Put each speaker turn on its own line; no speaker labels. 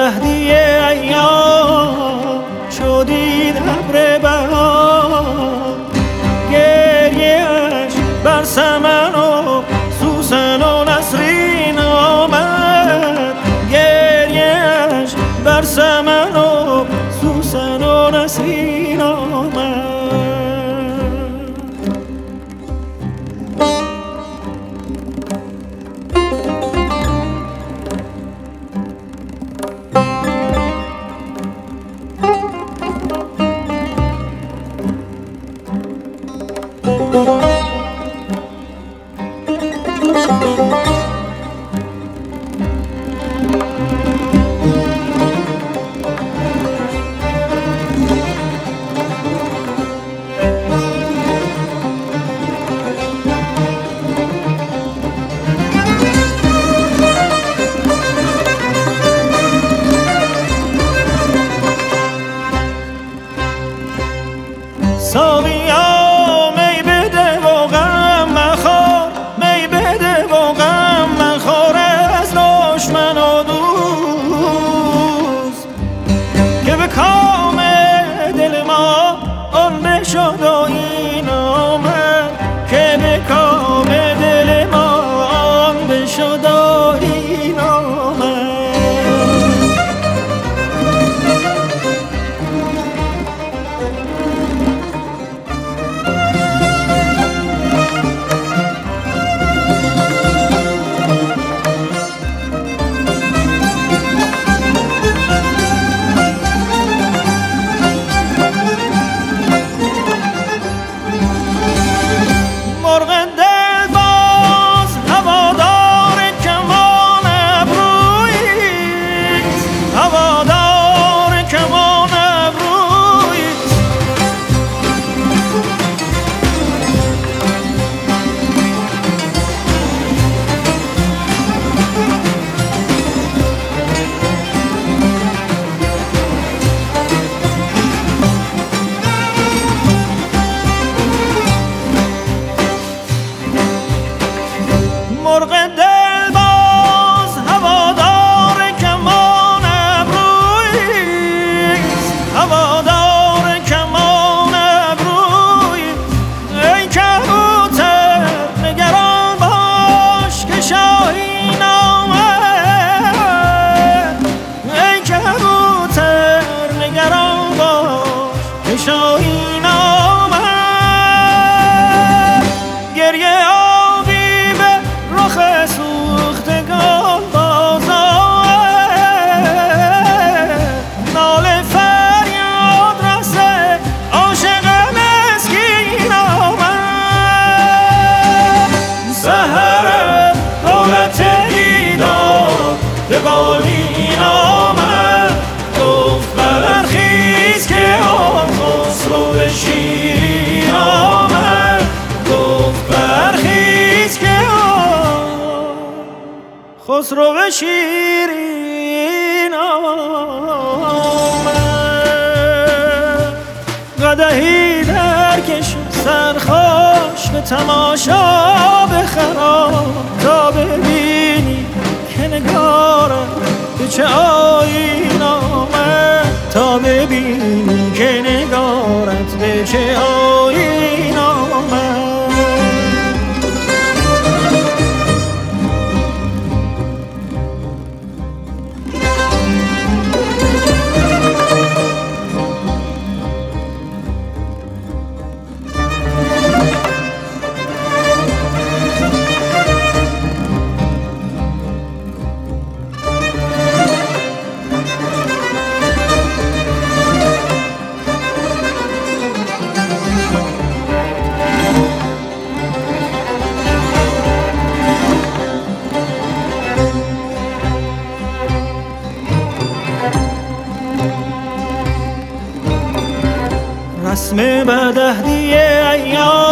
بدهدی ایام شدید ابر بهار، گریه‌اش بر سمن و سوسن و نسرین آمد، گریه‌اش بر سمن و سوسن و نسرین آمد. ساقیا می بده و غم مخور، می بده و غم مخور از دشمن و دوست، که به کام دل ما آن بشد و این آمد، که به کام دل ما آن بشد و این آمد. مرغ دلباز هوادار کمان ابرویست، هوادار کمان ابرویست. ای کبوتر نگران باش که شاهین آمد، ای کبوتر نگران باش که شاهین آمد. گریه سوختگان باز آمد، ناله فریاد رسه عاشق مسکین آمد. سحر حالت دیدار به بالین آمد، گفت برخیز که آن خسرو شیرین آمد، گفت برخیز که خسرو شیرین آمد. قدحی درکش سرخوش به تماشا بخرام، تا ببینی که نگارت به چه آیین آمد، تا ببینی که نگارت به چه آیین آمد. رسم بدهدی ایام